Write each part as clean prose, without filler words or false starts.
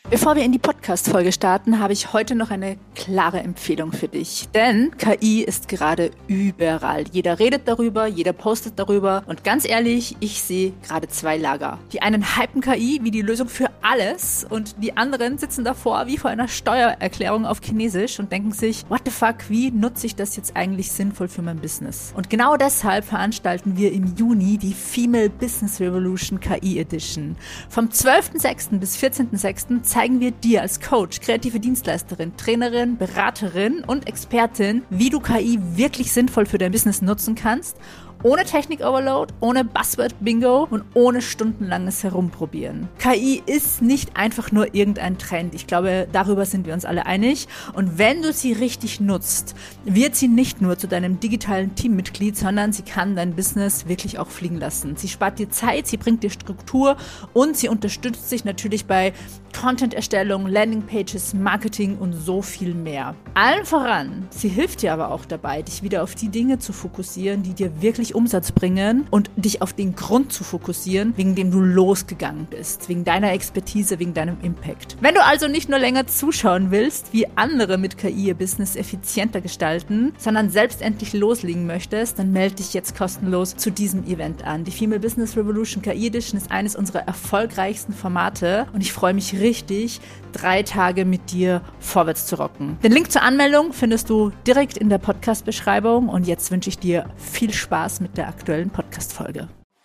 Bevor wir in die Podcast-Folge starten, habe ich heute noch eine klare Empfehlung für dich. Denn KI ist gerade überall. Jeder redet darüber, jeder postet darüber. Und ganz ehrlich, ich sehe gerade zwei Lager. Die einen hypen KI wie die Lösung für alles und die anderen sitzen davor wie vor einer Steuererklärung auf Chinesisch und denken sich, what the fuck, wie nutze ich das jetzt eigentlich sinnvoll für mein Business? Und genau deshalb veranstalten wir im Juni die Female Business Revolution KI Edition. Vom 12.06. bis 14.06. zeigen wir dir als Coach, kreative Dienstleisterin, Trainerin, Beraterin und Expertin, wie du KI wirklich sinnvoll für dein Business nutzen kannst, ohne Technik-Overload, ohne Buzzword-Bingo und ohne stundenlanges Herumprobieren. KI ist nicht einfach nur irgendein Trend. Ich glaube, darüber sind wir uns alle einig. Und wenn du sie richtig nutzt, wird sie nicht nur zu deinem digitalen Teammitglied, sondern sie kann dein Business wirklich auch fliegen lassen. Sie spart dir Zeit, sie bringt dir Struktur und sie unterstützt dich natürlich bei Content-Erstellung, Landingpages, Marketing und so viel mehr. Allen voran, sie hilft dir aber auch dabei, dich wieder auf die Dinge zu fokussieren, die dir wirklich Umsatz bringen und dich auf den Grund zu fokussieren, wegen dem du losgegangen bist, wegen deiner Expertise, wegen deinem Impact. Wenn du also nicht nur länger zuschauen willst, wie andere mit KI ihr Business effizienter gestalten, sondern selbst endlich loslegen möchtest, dann melde dich jetzt kostenlos zu diesem Event an. Die Female Business Revolution KI Edition ist eines unserer erfolgreichsten Formate und ich freue mich richtig, 3 Tage mit dir vorwärts zu rocken. Den Link zur Anmeldung findest du direkt in der Podcast-Beschreibung und jetzt wünsche ich dir viel Spaß mit der aktuellen Podcast-Folge.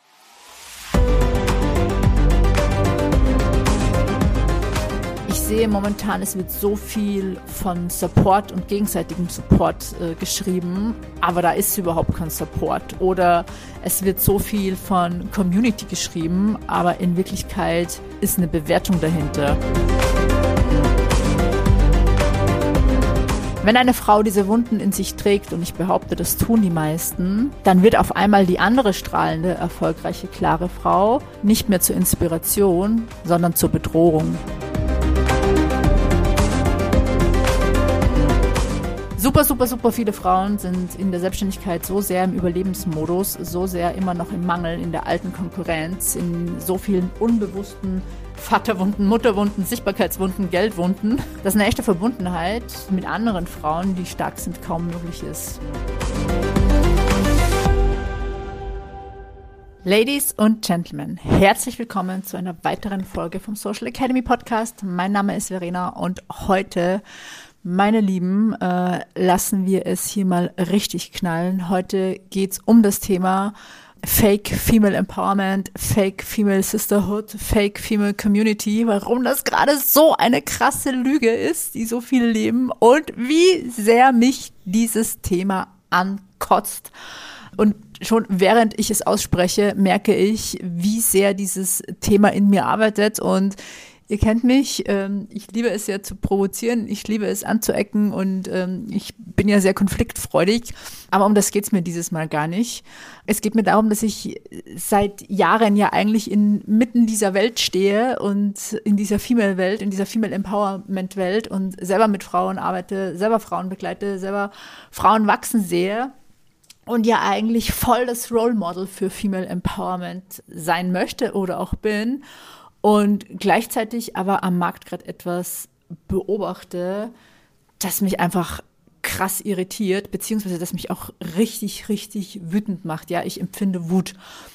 Ich sehe momentan, es wird so viel von Support und gegenseitigem Support geschrieben, aber da ist überhaupt kein Support. Oder es wird so viel von Community geschrieben, aber in Wirklichkeit ist eine Bewertung dahinter. Wenn eine Frau diese Wunden in sich trägt, und ich behaupte, das tun die meisten, dann wird auf einmal die andere strahlende, erfolgreiche, klare Frau nicht mehr zur Inspiration, sondern zur Bedrohung. Super viele Frauen sind in der Selbstständigkeit so sehr im Überlebensmodus, so sehr immer noch im Mangel, in der alten Konkurrenz, in so vielen unbewussten Vaterwunden, Mutterwunden, Sichtbarkeitswunden, Geldwunden, dass eine echte Verbundenheit mit anderen Frauen, die stark sind, kaum möglich ist. Ladies und Gentlemen, herzlich willkommen zu einer weiteren Folge vom Social Academy Podcast. Mein Name ist Verena und heute, meine Lieben, lassen wir es hier mal richtig knallen. Heute geht's um das Thema Fake Female Empowerment, Fake Female Sisterhood, Fake Female Community, warum das gerade so eine krasse Lüge ist, die so viele leben und wie sehr mich dieses Thema ankotzt. Und schon während ich es ausspreche, merke ich, wie sehr dieses Thema in mir arbeitet und ihr kennt mich, ich liebe es ja zu provozieren, ich liebe es anzuecken und ich bin ja sehr konfliktfreudig, aber um das geht's mir dieses Mal gar nicht. Es geht mir darum, dass ich seit Jahren ja eigentlich inmitten dieser Welt stehe und in dieser Female-Welt, in dieser Female-Empowerment-Welt und selber mit Frauen arbeite, selber Frauen begleite, selber Frauen wachsen sehe und ja eigentlich voll das Role Model für Female Empowerment sein möchte oder auch bin. Und gleichzeitig aber am Markt gerade etwas beobachte, das mich einfach krass irritiert, beziehungsweise das mich auch richtig wütend macht. Ja, ich empfinde Wut.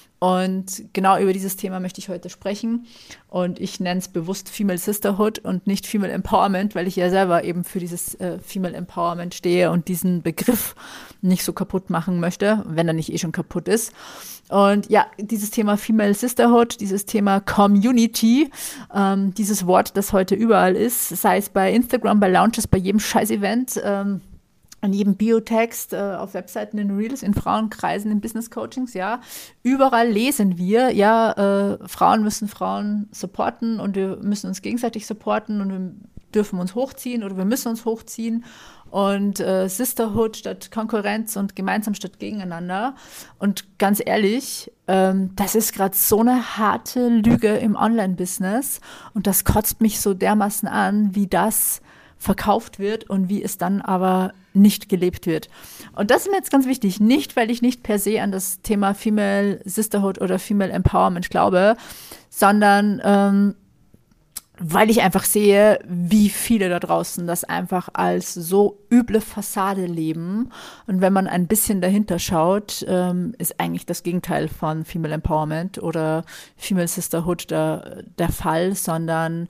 Und genau über dieses Thema möchte ich heute sprechen. Und ich nenne es bewusst Female Sisterhood und nicht Female Empowerment, weil ich ja selber eben für dieses Female Empowerment stehe und diesen Begriff nicht so kaputt machen möchte, wenn er nicht eh schon kaputt ist. Und ja, dieses Thema Female Sisterhood, dieses Thema Community, dieses Wort, das heute überall ist, sei es bei Instagram, bei Launches, bei jedem Scheiß-Event, an jedem Biotext, auf Webseiten, in Reels, in Frauenkreisen, in Business-Coachings, ja. Überall lesen wir, ja, Frauen müssen Frauen supporten und wir müssen uns gegenseitig supporten und wir dürfen uns hochziehen oder wir müssen uns hochziehen und Sisterhood statt Konkurrenz und gemeinsam statt gegeneinander. Und ganz ehrlich, das ist gerade so eine harte Lüge im Online-Business und das kotzt mich so dermaßen an, wie das verkauft wird und wie es dann aber nicht gelebt wird. Und das ist mir jetzt ganz wichtig, nicht, weil ich nicht per se an das Thema Female Sisterhood oder Female Empowerment glaube, sondern weil ich einfach sehe, wie viele da draußen das einfach als so üble Fassade leben. Und wenn man ein bisschen dahinter schaut, ist eigentlich das Gegenteil von Female Empowerment oder Female Sisterhood der Fall, sondern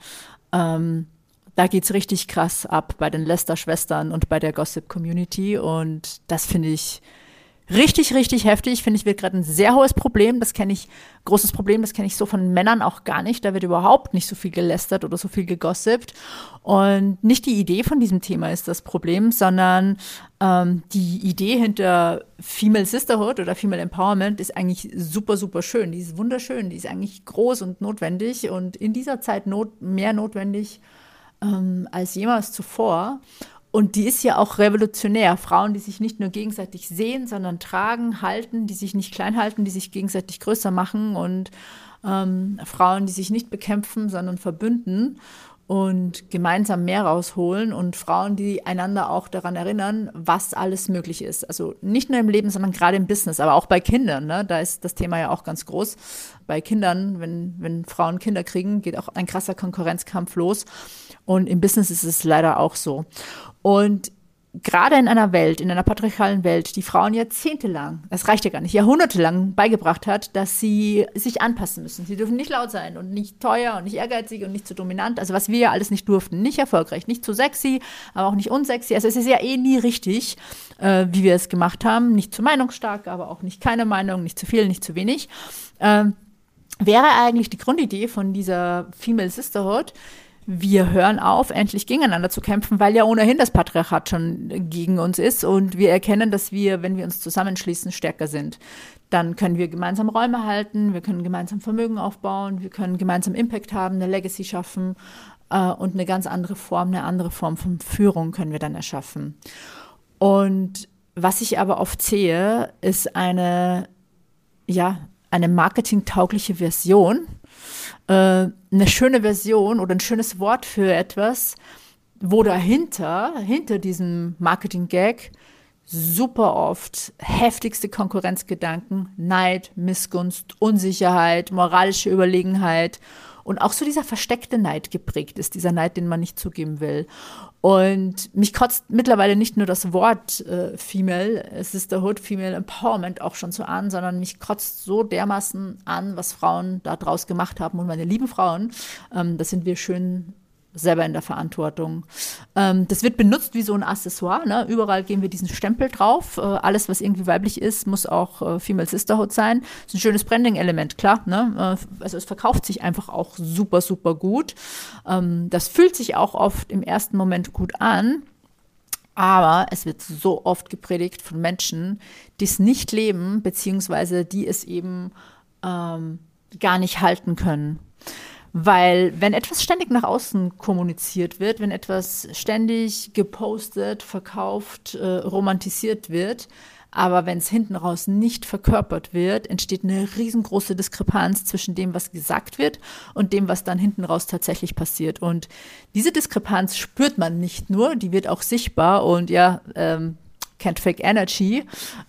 da geht's richtig krass ab bei den Lester-Schwestern und bei der Gossip-Community. Und das finde ich richtig, richtig heftig. Finde ich, wird gerade ein sehr hohes Problem. Großes Problem, das kenne ich so von Männern auch gar nicht. Da wird überhaupt nicht so viel gelästert oder so viel gegossipt. Und nicht die Idee von diesem Thema ist das Problem, sondern die Idee hinter Female Sisterhood oder Female Empowerment ist eigentlich super, super schön. Die ist wunderschön, die ist eigentlich groß und notwendig und in dieser Zeit mehr notwendig als jemals zuvor. Und die ist ja auch revolutionär. Frauen, die sich nicht nur gegenseitig sehen, sondern tragen, halten, die sich nicht klein halten, die sich gegenseitig größer machen und Frauen, die sich nicht bekämpfen, sondern verbünden und gemeinsam mehr rausholen und Frauen, die einander auch daran erinnern, was alles möglich ist. Also nicht nur im Leben, sondern gerade im Business, aber auch bei Kindern. Ne? Da ist das Thema ja auch ganz groß. Bei Kindern, wenn Frauen Kinder kriegen, geht auch ein krasser Konkurrenzkampf los. Und im Business ist es leider auch so. Und gerade in einer patriarchalen Welt, die Frauen jahrzehntelang, das reicht ja gar nicht, jahrhundertelang beigebracht hat, dass sie sich anpassen müssen. Sie dürfen nicht laut sein und nicht teuer und nicht ehrgeizig und nicht zu dominant. Also was wir ja alles nicht durften. Nicht erfolgreich, nicht zu sexy, aber auch nicht unsexy. Also es ist ja nie richtig, wie wir es gemacht haben. Nicht zu meinungsstark, aber auch nicht keine Meinung, nicht zu viel, nicht zu wenig. Wäre eigentlich die Grundidee von dieser Female Sisterhood, wir hören auf, endlich gegeneinander zu kämpfen, weil ja ohnehin das Patriarchat schon gegen uns ist und wir erkennen, dass wir, wenn wir uns zusammenschließen, stärker sind. Dann können wir gemeinsam Räume halten, wir können gemeinsam Vermögen aufbauen, wir können gemeinsam Impact haben, eine Legacy schaffen und eine ganz andere Form von Führung können wir dann erschaffen. Und was ich aber oft sehe, ist eine marketingtaugliche Version, eine schöne Version oder ein schönes Wort für etwas, wo hinter diesem Marketing-Gag super oft heftigste Konkurrenzgedanken, Neid, Missgunst, Unsicherheit, moralische Überlegenheit und auch so dieser versteckte Neid geprägt ist, dieser Neid, den man nicht zugeben will. Und mich kotzt mittlerweile nicht nur das Wort Female Sisterhood, Female Empowerment auch schon so an, sondern mich kotzt so dermaßen an, was Frauen da draus gemacht haben. Und meine lieben Frauen, das sind wir schön selber in der Verantwortung. Das wird benutzt wie so ein Accessoire. Ne? Überall geben wir diesen Stempel drauf. Alles, was irgendwie weiblich ist, muss auch Female Sisterhood sein. Das ist ein schönes Branding-Element, klar. Ne? Also es verkauft sich einfach auch super, super gut. Das fühlt sich auch oft im ersten Moment gut an. Aber es wird so oft gepredigt von Menschen, die es nicht leben, beziehungsweise die es eben gar nicht halten können. Weil wenn etwas ständig nach außen kommuniziert wird, wenn etwas ständig gepostet, verkauft, romantisiert wird, aber wenn es hinten raus nicht verkörpert wird, entsteht eine riesengroße Diskrepanz zwischen dem, was gesagt wird und dem, was dann hinten raus tatsächlich passiert. Und diese Diskrepanz spürt man nicht nur, die wird auch sichtbar und can't fake energy,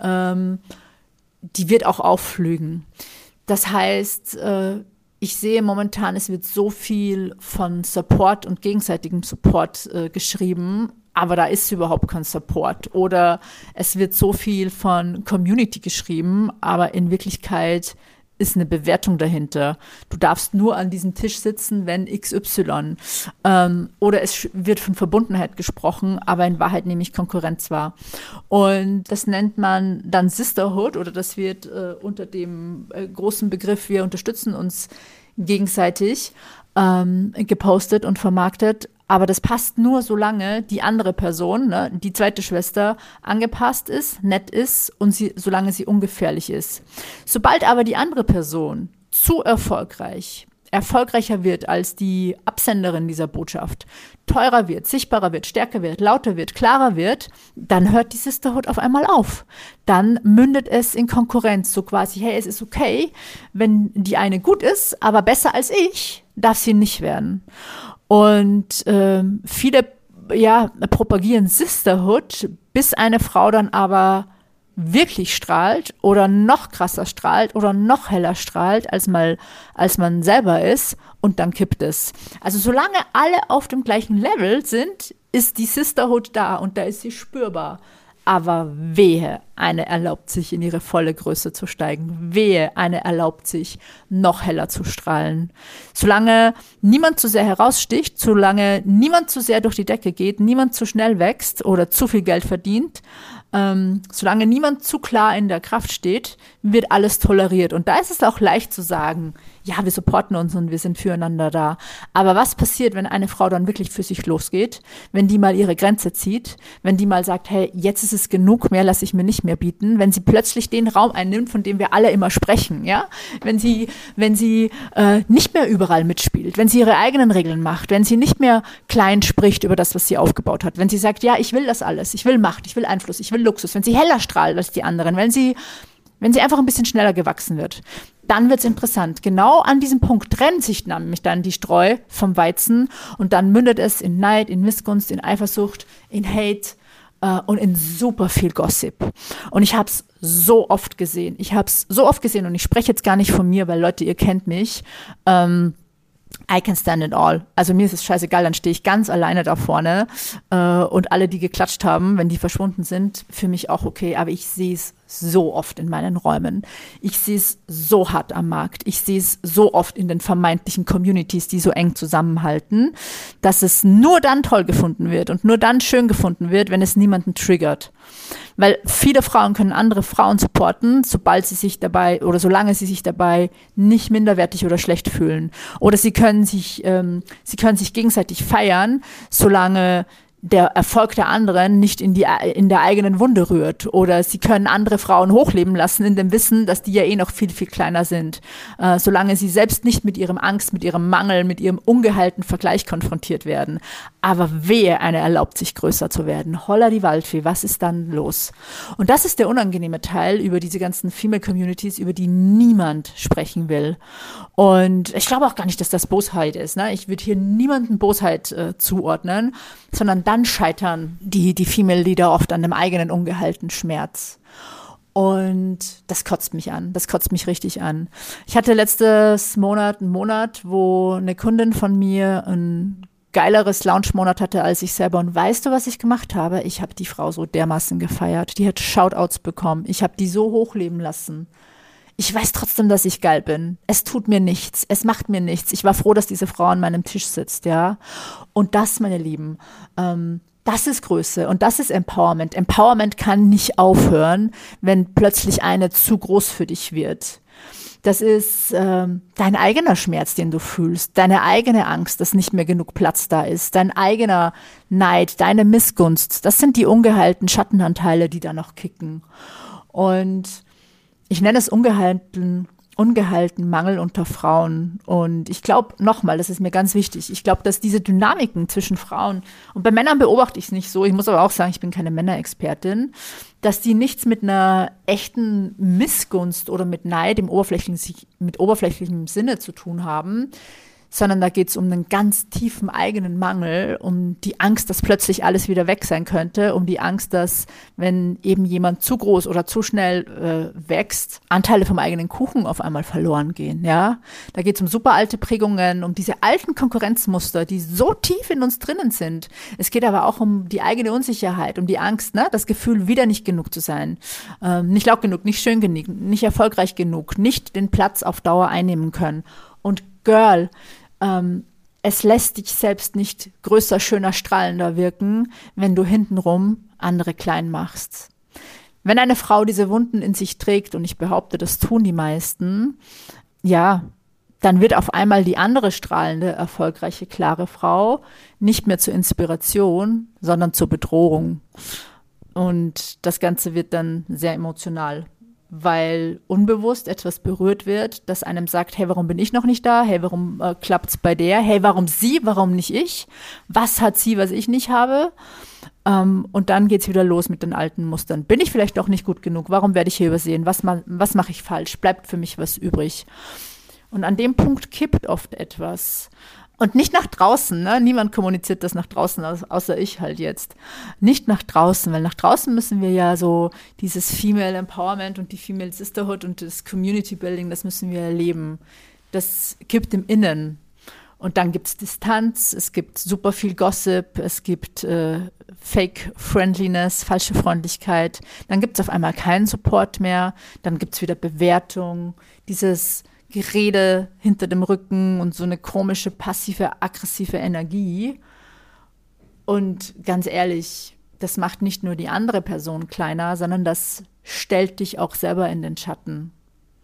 die wird auch aufflügen. Das heißt, ich sehe momentan, es wird so viel von Support und gegenseitigem Support geschrieben, aber da ist überhaupt kein Support. Oder es wird so viel von Community geschrieben, aber in Wirklichkeit ist eine Bewertung dahinter. Du darfst nur an diesem Tisch sitzen, wenn XY. Oder es wird von Verbundenheit gesprochen, aber in Wahrheit nämlich Konkurrenz war. Und das nennt man dann Sisterhood oder das wird unter dem großen Begriff, wir unterstützen uns gegenseitig, gepostet und vermarktet. Aber das passt nur, solange die andere Person, ne, die zweite Schwester, angepasst ist, nett ist und solange sie ungefährlich ist. Sobald aber die andere Person zu erfolgreicher wird als die Absenderin dieser Botschaft, teurer wird, sichtbarer wird, stärker wird, lauter wird, klarer wird, dann hört die Sisterhood auf einmal auf. Dann mündet es in Konkurrenz, so quasi, hey, es ist okay, wenn die eine gut ist, aber besser als ich, darf sie nicht werden. Und viele propagieren Sisterhood, bis eine Frau dann aber wirklich strahlt oder noch krasser strahlt oder noch heller strahlt, als man selber ist, und dann kippt es. Also solange alle auf dem gleichen Level sind, ist die Sisterhood da und da ist sie spürbar. Aber wehe, eine erlaubt sich, in ihre volle Größe zu steigen. Wehe, eine erlaubt sich, noch heller zu strahlen. Solange niemand zu sehr heraussticht, solange niemand zu sehr durch die Decke geht, niemand zu schnell wächst oder zu viel Geld verdient, solange niemand zu klar in der Kraft steht, wird alles toleriert. Und da ist es auch leicht zu sagen, ja, wir supporten uns und wir sind füreinander da. Aber was passiert, wenn eine Frau dann wirklich für sich losgeht, wenn die mal ihre Grenze zieht, wenn die mal sagt, hey, jetzt ist es genug, mehr lasse ich mir nicht mehr bieten, wenn sie plötzlich den Raum einnimmt, von dem wir alle immer sprechen, ja, wenn sie nicht mehr überall mitspielt, wenn sie ihre eigenen Regeln macht, wenn sie nicht mehr klein spricht über das, was sie aufgebaut hat, wenn sie sagt, ja, ich will das alles, ich will Macht, ich will Einfluss, ich will Luxus, wenn sie heller strahlt als die anderen, wenn sie einfach ein bisschen schneller gewachsen wird, dann wird es interessant. Genau an diesem Punkt trennt sich nämlich dann die Spreu vom Weizen und dann mündet es in Neid, in Missgunst, in Eifersucht, in Hate und in super viel Gossip. Und ich habe es so oft gesehen. Und ich spreche jetzt gar nicht von mir, weil Leute, ihr kennt mich. I can stand it all. Also mir ist es scheißegal, dann stehe ich ganz alleine da vorne und alle, die geklatscht haben, wenn die verschwunden sind, für mich auch okay. Aber ich sehe es so oft in meinen Räumen. Ich sehe es so hart am Markt. Ich sehe es so oft in den vermeintlichen Communities, die so eng zusammenhalten, dass es nur dann toll gefunden wird und nur dann schön gefunden wird, wenn es niemanden triggert. Weil viele Frauen können andere Frauen supporten, solange sie sich dabei nicht minderwertig oder schlecht fühlen. Oder sie können sich gegenseitig feiern, solange der Erfolg der anderen nicht in der eigenen Wunde rührt. Oder sie können andere Frauen hochleben lassen in dem Wissen, dass die ja eh noch viel, viel kleiner sind. Solange sie selbst nicht mit ihrem Angst, mit ihrem Mangel, mit ihrem ungeheilten Vergleich konfrontiert werden. Aber wehe, eine erlaubt sich größer zu werden. Holla die Waldfee, was ist dann los? Und das ist der unangenehme Teil über diese ganzen Female Communities, über die niemand sprechen will. Und ich glaube auch gar nicht, dass das Bosheit ist. Ne? Ich würde hier niemanden Bosheit zuordnen, sondern dann scheitern die Female Leader oft an dem eigenen ungeheilten Schmerz. Und das kotzt mich an. Das kotzt mich richtig an. Ich hatte letztes Monat einen Monat, wo eine Kundin von mir ein geileres Launch-Monat hatte als ich selber. Und weißt du, was ich gemacht habe? Ich habe die Frau so dermaßen gefeiert. Die hat Shoutouts bekommen. Ich habe die so hochleben lassen. Ich weiß trotzdem, dass ich geil bin. Es tut mir nichts. Es macht mir nichts. Ich war froh, dass diese Frau an meinem Tisch sitzt, ja. Und das, meine Lieben, das ist Größe und das ist Empowerment. Empowerment kann nicht aufhören, wenn plötzlich eine zu groß für dich wird. Das ist dein eigener Schmerz, den du fühlst, deine eigene Angst, dass nicht mehr genug Platz da ist, dein eigener Neid, deine Missgunst. Das sind die ungeheilten Schattenanteile, die da noch kicken. Und ich nenne es ungeheilten Mangel unter Frauen. Und ich glaube, nochmal, das ist mir ganz wichtig, ich glaube, dass diese Dynamiken zwischen Frauen, und bei Männern beobachte ich es nicht so, ich muss aber auch sagen, ich bin keine Männerexpertin, dass die nichts mit einer echten Missgunst oder mit Neid mit oberflächlichem Sinne zu tun haben, sondern da geht es um einen ganz tiefen eigenen Mangel, um die Angst, dass plötzlich alles wieder weg sein könnte, um die Angst, dass, wenn eben jemand zu groß oder zu schnell wächst, Anteile vom eigenen Kuchen auf einmal verloren gehen, ja. Da geht es um super alte Prägungen, um diese alten Konkurrenzmuster, die so tief in uns drinnen sind. Es geht aber auch um die eigene Unsicherheit, um die Angst, ne, das Gefühl, wieder nicht genug zu sein, nicht laut genug, nicht schön genug, nicht erfolgreich genug, nicht den Platz auf Dauer einnehmen können. Und Girl, es lässt dich selbst nicht größer, schöner, strahlender wirken, wenn du hintenrum andere klein machst. Wenn eine Frau diese Wunden in sich trägt, und ich behaupte, das tun die meisten, ja, dann wird auf einmal die andere strahlende, erfolgreiche, klare Frau nicht mehr zur Inspiration, sondern zur Bedrohung. Und das Ganze wird dann sehr emotional, weil unbewusst etwas berührt wird, das einem sagt, hey, warum bin ich noch nicht da? Hey, warum klappt's bei der? Hey, warum sie? Warum nicht ich? Was hat sie, was ich nicht habe? Und dann geht's wieder los mit den alten Mustern. Bin ich vielleicht doch nicht gut genug? Warum werde ich hier übersehen? Was mache ich falsch? Bleibt für mich was übrig? Und an dem Punkt kippt oft etwas. Und nicht nach draußen, ne? Niemand kommuniziert das nach draußen, außer ich halt jetzt. Nicht nach draußen, weil nach draußen müssen wir ja so dieses Female Empowerment und die Female Sisterhood und das Community Building, das müssen wir erleben. Das gibt im Innen. Und dann gibt es Distanz, es gibt super viel Gossip, es gibt Fake Friendliness, falsche Freundlichkeit. Dann gibt es auf einmal keinen Support mehr. Dann gibt es wieder Bewertung, dieses Gerede hinter dem Rücken und so eine komische, passive, aggressive Energie. Und ganz ehrlich, das macht nicht nur die andere Person kleiner, sondern das stellt dich auch selber in den Schatten.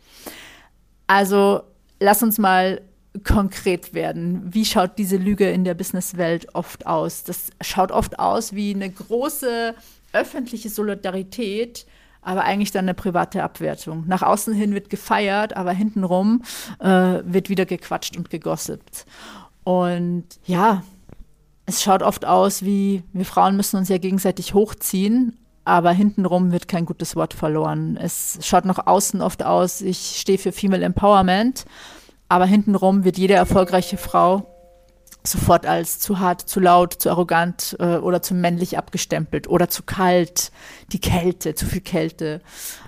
Also lass uns mal konkret werden. Wie schaut diese Lüge in der Businesswelt oft aus? Das schaut oft aus wie eine große öffentliche Solidarität, aber eigentlich dann eine private Abwertung. Nach außen hin wird gefeiert, aber hintenrum wird wieder gequatscht und gegossipt. Und ja, es schaut oft aus wie, wir Frauen müssen uns ja gegenseitig hochziehen, aber hintenrum wird kein gutes Wort verloren. Es schaut nach außen oft aus, ich stehe für Female Empowerment, aber hintenrum wird jede erfolgreiche Frau sofort als zu hart, zu laut, zu arrogant oder zu männlich abgestempelt oder zu kalt, die Kälte, zu viel Kälte.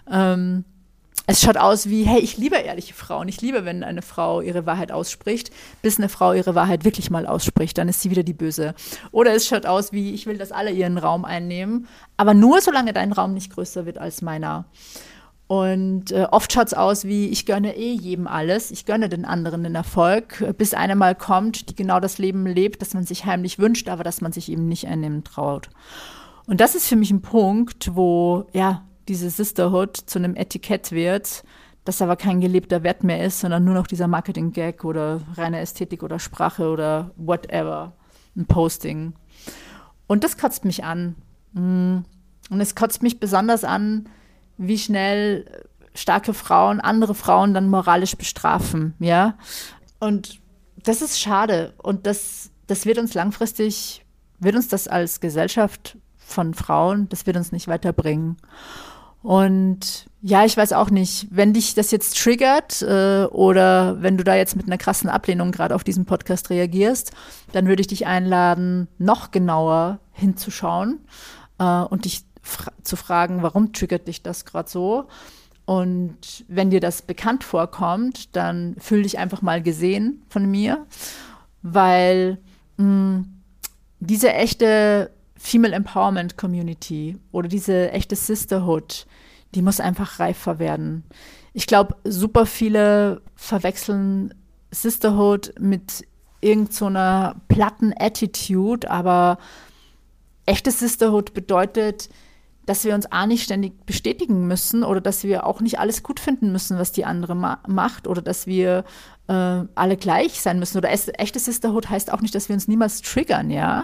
Es schaut aus wie, hey, ich liebe ehrliche Frauen, ich liebe, wenn eine Frau ihre Wahrheit ausspricht, bis eine Frau ihre Wahrheit wirklich mal ausspricht, dann ist sie wieder die Böse. Oder es schaut aus wie, ich will, dass alle ihren Raum einnehmen, aber nur solange dein Raum nicht größer wird als meiner. Und oft schaut es aus wie, ich gönne jedem alles, ich gönne den anderen den Erfolg, bis einer mal kommt, die genau das Leben lebt, das man sich heimlich wünscht, aber das man sich eben nicht einnehmen traut. Und das ist für mich ein Punkt, wo ja diese Sisterhood zu einem Etikett wird, das aber kein gelebter Wert mehr ist, sondern nur noch dieser Marketing-Gag oder reine Ästhetik oder Sprache oder whatever, ein Posting. Und das kotzt mich an. Und es kotzt mich besonders an, wie schnell starke Frauen andere Frauen dann moralisch bestrafen, ja. Und das ist schade. Und das wird uns langfristig, wird uns das als Gesellschaft von Frauen, das wird uns nicht weiterbringen. Und ja, ich weiß auch nicht, wenn dich das jetzt triggert oder wenn du da jetzt mit einer krassen Ablehnung gerade auf diesen Podcast reagierst, dann würde ich dich einladen, noch genauer hinzuschauen und dich zu fragen, warum triggert dich das gerade so? Und wenn dir das bekannt vorkommt, dann fühl dich einfach mal gesehen von mir, weil diese echte Female Empowerment Community oder diese echte Sisterhood, die muss einfach reifer werden. Ich glaube, super viele verwechseln Sisterhood mit irgend so einer platten Attitude, aber echte Sisterhood bedeutet, dass wir uns nicht ständig bestätigen müssen oder dass wir auch nicht alles gut finden müssen, was die andere macht oder dass wir alle gleich sein müssen. Oder echte Sisterhood heißt auch nicht, dass wir uns niemals triggern, ja.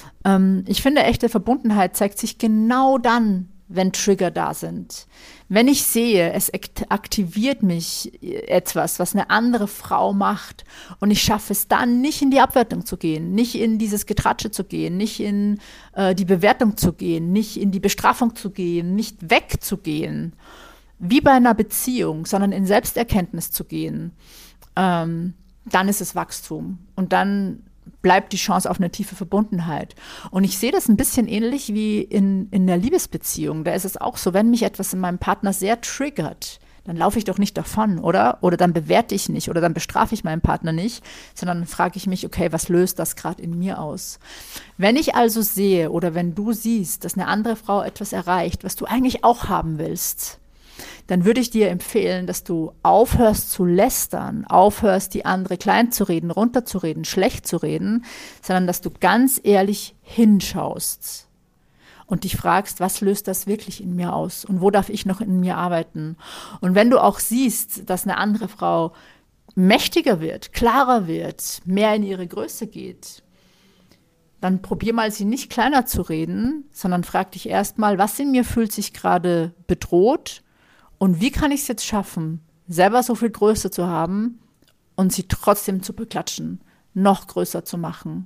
Ich finde, echte Verbundenheit zeigt sich genau dann, wenn Trigger da sind. Wenn ich sehe, es aktiviert mich etwas, was eine andere Frau macht und ich schaffe es dann, nicht in die Abwertung zu gehen, nicht in dieses Getratsche zu gehen, nicht in die Bewertung zu gehen, nicht in die Bestrafung zu gehen, nicht wegzugehen, wie bei einer Beziehung, sondern in Selbsterkenntnis zu gehen, dann ist es Wachstum. Und dann bleibt die Chance auf eine tiefe Verbundenheit. Und ich sehe das ein bisschen ähnlich wie in der Liebesbeziehung. Da ist es auch so, wenn mich etwas in meinem Partner sehr triggert, dann laufe ich doch nicht davon, oder? Oder dann bewerte ich nicht oder dann bestrafe ich meinen Partner nicht, sondern frage ich mich, okay, was löst das gerade in mir aus? Wenn ich also sehe oder wenn du siehst, dass eine andere Frau etwas erreicht, was du eigentlich auch haben willst, dann würde ich dir empfehlen, dass du aufhörst zu lästern, aufhörst, die andere klein zu reden, runterzureden, schlecht zu reden, sondern dass du ganz ehrlich hinschaust und dich fragst, was löst das wirklich in mir aus und wo darf ich noch in mir arbeiten? Und wenn du auch siehst, dass eine andere Frau mächtiger wird, klarer wird, mehr in ihre Größe geht, dann probier mal, sie nicht kleiner zu reden, sondern frag dich erstmal, was in mir fühlt sich gerade bedroht und wie kann ich es jetzt schaffen, selber so viel Größe zu haben und sie trotzdem zu beklatschen, noch größer zu machen.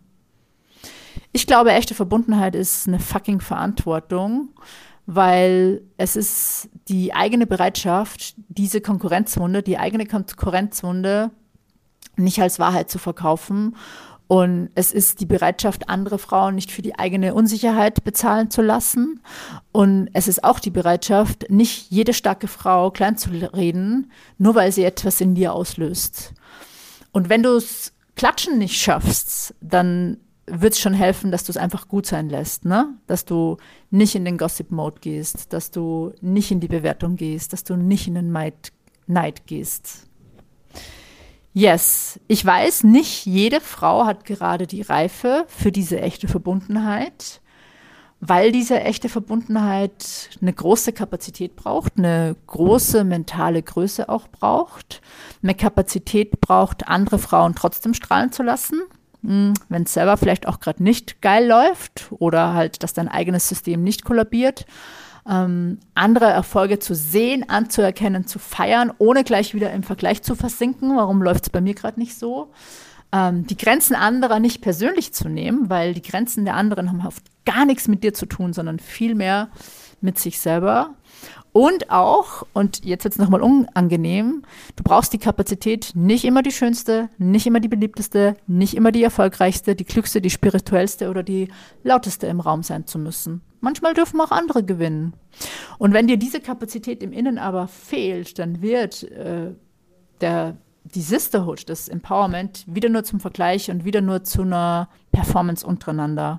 Ich glaube, echte Verbundenheit ist eine fucking Verantwortung, weil es ist die eigene Bereitschaft, diese Konkurrenzwunde, die eigene Konkurrenzwunde nicht als Wahrheit zu verkaufen Und es ist die Bereitschaft, andere Frauen nicht für die eigene Unsicherheit bezahlen zu lassen. Und es ist auch die Bereitschaft, nicht jede starke Frau klein zu reden, nur weil sie etwas in dir auslöst. Und wenn du es Klatschen nicht schaffst, dann wird es schon helfen, dass du es einfach gut sein lässt, ne? Dass du nicht in den Gossip-Mode gehst, dass du nicht in die Bewertung gehst, dass du nicht in den Neid gehst. Yes, ich weiß, nicht jede Frau hat gerade die Reife für diese echte Verbundenheit, weil diese echte Verbundenheit eine große Kapazität braucht, eine große mentale Größe auch braucht, eine Kapazität braucht, andere Frauen trotzdem strahlen zu lassen, wenn es selber vielleicht auch gerade nicht geil läuft oder halt, dass dein eigenes System nicht kollabiert. Andere Erfolge zu sehen, anzuerkennen, zu feiern, ohne gleich wieder im Vergleich zu versinken. Warum läuft es bei mir gerade nicht so? Die Grenzen anderer nicht persönlich zu nehmen, weil die Grenzen der anderen haben oft gar nichts mit dir zu tun, sondern viel mehr mit sich selber. Und auch, und jetzt wird es nochmal unangenehm, du brauchst die Kapazität, nicht immer die schönste, nicht immer die beliebteste, nicht immer die erfolgreichste, die klügste, die spirituellste oder die lauteste im Raum sein zu müssen. Manchmal dürfen auch andere gewinnen. Und wenn dir diese Kapazität im Innen aber fehlt, dann wird die Sisterhood, das Empowerment, wieder nur zum Vergleich und wieder nur zu einer Performance untereinander.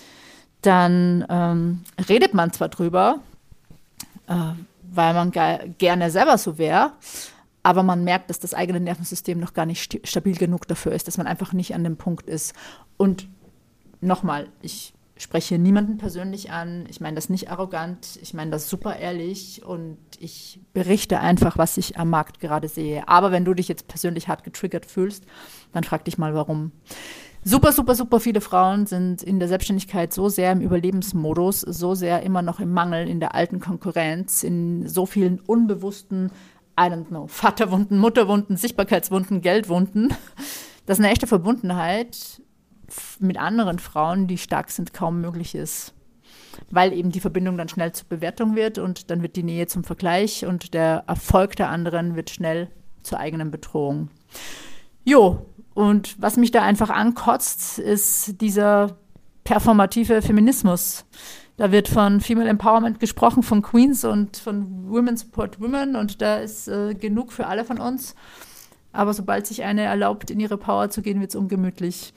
Dann redet man zwar drüber, weil man gerne selber so wäre, aber man merkt, dass das eigene Nervensystem noch gar nicht stabil genug dafür ist, dass man einfach nicht an dem Punkt ist. Und nochmal, ich spreche niemanden persönlich an, ich meine das nicht arrogant, ich meine das super ehrlich und ich berichte einfach, was ich am Markt gerade sehe. Aber wenn du dich jetzt persönlich hart getriggert fühlst, dann frag dich mal, warum. Super, super, super viele Frauen sind in der Selbstständigkeit so sehr im Überlebensmodus, so sehr immer noch im Mangel, in der alten Konkurrenz, in so vielen unbewussten, I don't know, Vaterwunden, Mutterwunden, Sichtbarkeitswunden, Geldwunden, dass eine echte Verbundenheit mit anderen Frauen, die stark sind, kaum möglich ist. Weil eben die Verbindung dann schnell zur Bewertung wird und dann wird die Nähe zum Vergleich und der Erfolg der anderen wird schnell zur eigenen Bedrohung. Jo, und was mich da einfach ankotzt, ist dieser performative Feminismus. Da wird von Female Empowerment gesprochen, von Queens und von Women Support Women und da ist genug für alle von uns. Aber sobald sich eine erlaubt, in ihre Power zu gehen, wird es ungemütlich.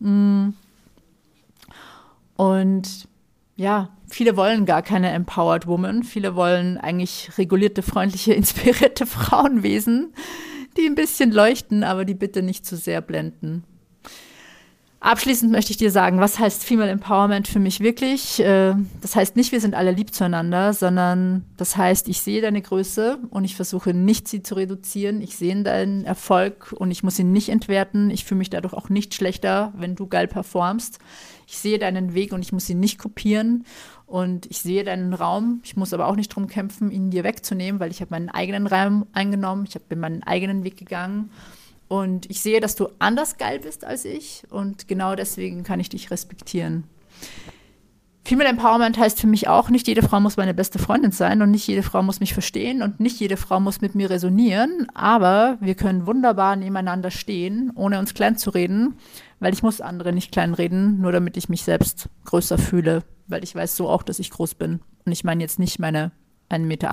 Und ja, viele wollen gar keine Empowered Woman. Viele wollen eigentlich regulierte, freundliche, inspirierte Frauenwesen, die ein bisschen leuchten, aber die bitte nicht zu sehr blenden. Abschließend möchte ich dir sagen, was heißt Female Empowerment für mich wirklich? Das heißt nicht, wir sind alle lieb zueinander, sondern das heißt, ich sehe deine Größe und ich versuche nicht, sie zu reduzieren. Ich sehe deinen Erfolg und ich muss ihn nicht entwerten. Ich fühle mich dadurch auch nicht schlechter, wenn du geil performst. Ich sehe deinen Weg und ich muss ihn nicht kopieren. Und ich sehe deinen Raum. Ich muss aber auch nicht drum kämpfen, ihn dir wegzunehmen, weil ich habe meinen eigenen Raum eingenommen. Ich bin meinen eigenen Weg gegangen. Und ich sehe, dass du anders geil bist als ich und genau deswegen kann ich dich respektieren. Female Empowerment heißt für mich auch, nicht jede Frau muss meine beste Freundin sein und nicht jede Frau muss mich verstehen und nicht jede Frau muss mit mir resonieren, aber wir können wunderbar nebeneinander stehen, ohne uns klein zu reden, weil ich muss andere nicht kleinreden, nur damit ich mich selbst größer fühle, weil ich weiß so auch, dass ich groß bin. Und ich meine jetzt nicht meine 1,80 Meter.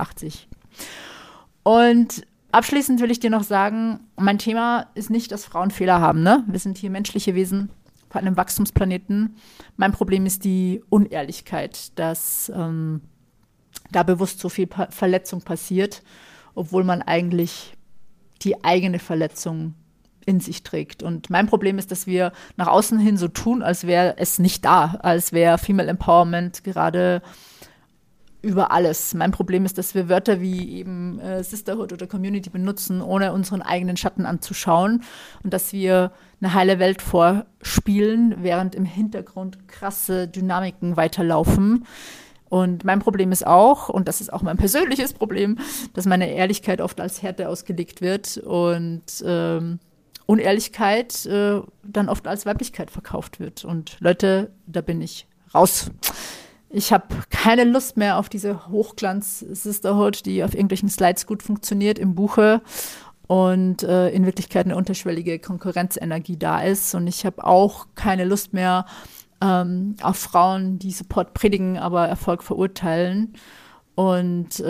Und abschließend will ich dir noch sagen, mein Thema ist nicht, dass Frauen Fehler haben, ne? Wir sind hier menschliche Wesen auf einem Wachstumsplaneten. Mein Problem ist die Unehrlichkeit, dass da bewusst so viel Verletzung passiert, obwohl man eigentlich die eigene Verletzung in sich trägt. Und mein Problem ist, dass wir nach außen hin so tun, als wäre es nicht da, als wäre Female Empowerment gerade über alles. Mein Problem ist, dass wir Wörter wie eben Sisterhood oder Community benutzen, ohne unseren eigenen Schatten anzuschauen und dass wir eine heile Welt vorspielen, während im Hintergrund krasse Dynamiken weiterlaufen. Und mein Problem ist auch, und das ist auch mein persönliches Problem, dass meine Ehrlichkeit oft als Härte ausgelegt wird und Unehrlichkeit dann oft als Weiblichkeit verkauft wird. Und Leute, da bin ich raus. Ich habe keine Lust mehr auf diese Hochglanz-Sisterhood, die auf irgendwelchen Slides gut funktioniert im Buche. und in Wirklichkeit eine unterschwellige Konkurrenzenergie da ist. Und ich habe auch keine Lust mehr auf Frauen, die Support predigen, aber Erfolg verurteilen. Und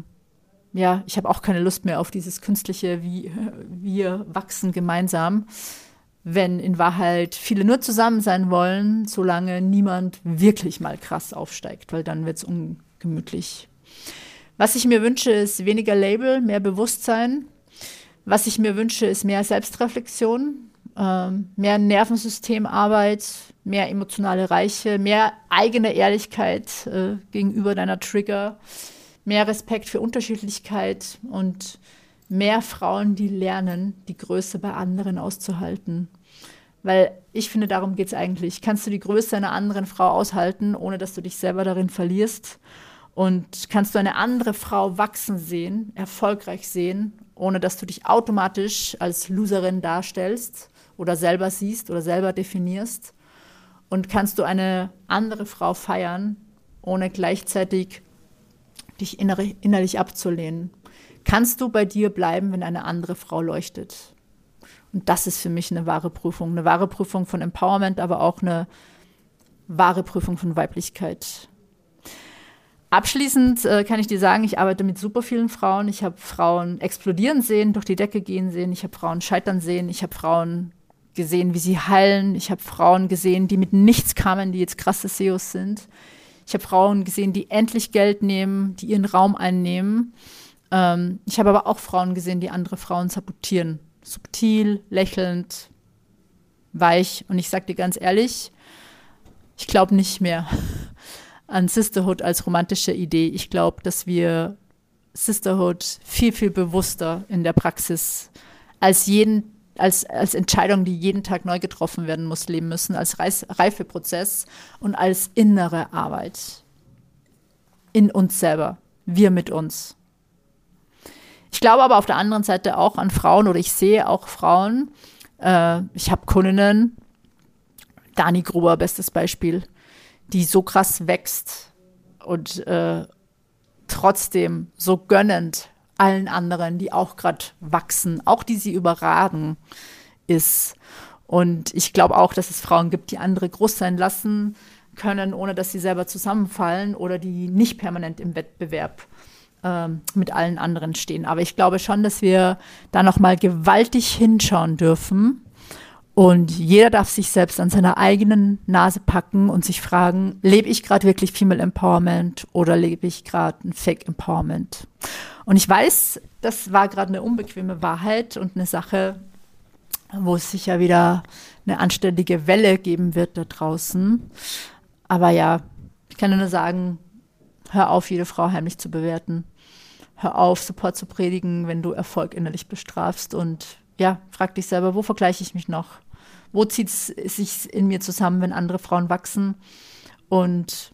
ich habe auch keine Lust mehr auf dieses künstliche, wie wir wachsen gemeinsam, wenn in Wahrheit viele nur zusammen sein wollen, solange niemand wirklich mal krass aufsteigt, weil dann wird es ungemütlich. Was ich mir wünsche, ist weniger Label, mehr Bewusstsein. Was ich mir wünsche, ist mehr Selbstreflexion, mehr Nervensystemarbeit, mehr emotionale Reiche, mehr eigene Ehrlichkeit gegenüber deiner Trigger, mehr Respekt für Unterschiedlichkeit und mehr Frauen, die lernen, die Größe bei anderen auszuhalten. Weil ich finde, darum geht es eigentlich. Kannst du die Größe einer anderen Frau aushalten, ohne dass du dich selber darin verlierst? Und kannst du eine andere Frau wachsen sehen, erfolgreich sehen, ohne dass du dich automatisch als Loserin darstellst oder selber siehst oder selber definierst? Und kannst du eine andere Frau feiern, ohne gleichzeitig dich innerlich abzulehnen? Kannst du bei dir bleiben, wenn eine andere Frau leuchtet? Und das ist für mich eine wahre Prüfung von Empowerment, aber auch eine wahre Prüfung von Weiblichkeit. Abschließend kann ich dir sagen, ich arbeite mit super vielen Frauen. Ich habe Frauen explodieren sehen, durch die Decke gehen sehen. Ich habe Frauen scheitern sehen. Ich habe Frauen gesehen, wie sie heilen. Ich habe Frauen gesehen, die mit nichts kamen, die jetzt krasse SEOs sind. Ich habe Frauen gesehen, die endlich Geld nehmen, die ihren Raum einnehmen. Ich habe aber auch Frauen gesehen, die andere Frauen sabotieren. Subtil, lächelnd, weich. Und ich sage dir ganz ehrlich, ich glaube nicht mehr an Sisterhood als romantische Idee. Ich glaube, dass wir Sisterhood viel, viel bewusster in der Praxis als Entscheidung, die jeden Tag neu getroffen werden muss, leben müssen, als Reifeprozess und als innere Arbeit in uns selber, wir mit uns. Ich glaube aber auf der anderen Seite auch an Frauen, oder ich sehe auch Frauen, ich habe Kundinnen, Dani Gruber, bestes Beispiel, die so krass wächst und trotzdem so gönnend allen anderen, die auch gerade wachsen, auch die sie überragen, ist. Und ich glaube auch, dass es Frauen gibt, die andere groß sein lassen können, ohne dass sie selber zusammenfallen oder die nicht permanent im Wettbewerb mit allen anderen stehen. Aber ich glaube schon, dass wir da nochmal gewaltig hinschauen dürfen. Und jeder darf sich selbst an seiner eigenen Nase packen und sich fragen, lebe ich gerade wirklich Female Empowerment oder lebe ich gerade ein Fake Empowerment? Und ich weiß, das war gerade eine unbequeme Wahrheit und eine Sache, wo es sicher wieder eine anständige Welle geben wird da draußen. Aber ja, ich kann nur sagen, hör auf, jede Frau heimlich zu bewerten. Hör auf, Support zu predigen, wenn du Erfolg innerlich bestrafst. Und ja, frag dich selber, wo vergleiche ich mich noch? Wo zieht es sich in mir zusammen, wenn andere Frauen wachsen? Und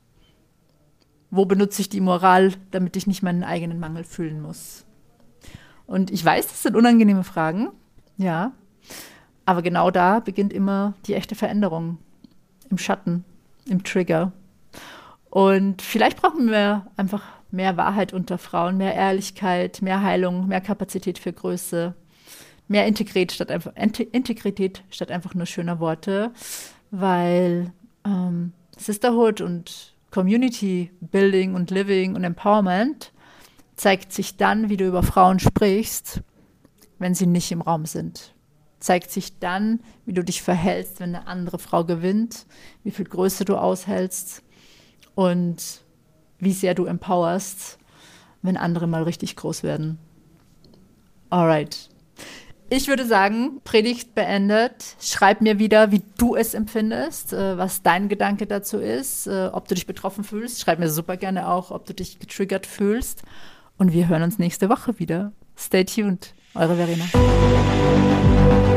wo benutze ich die Moral, damit ich nicht meinen eigenen Mangel fühlen muss? Und ich weiß, das sind unangenehme Fragen, ja. Aber genau da beginnt immer die echte Veränderung. Im Schatten, im Trigger. Und vielleicht brauchen wir einfach mehr Wahrheit unter Frauen, mehr Ehrlichkeit, mehr Heilung, mehr Kapazität für Größe, mehr Integrität statt einfach nur schöner Worte, weil Sisterhood und Community Building und Living und Empowerment zeigt sich dann, wie du über Frauen sprichst, wenn sie nicht im Raum sind. Zeigt sich dann, wie du dich verhältst, wenn eine andere Frau gewinnt, wie viel Größe du aushältst und wie sehr du empowerst, wenn andere mal richtig groß werden. Alright. Ich würde sagen, Predigt beendet. Schreib mir wieder, wie du es empfindest, was dein Gedanke dazu ist, ob du dich betroffen fühlst. Schreib mir super gerne auch, ob du dich getriggert fühlst. Und wir hören uns nächste Woche wieder. Stay tuned. Eure Verena.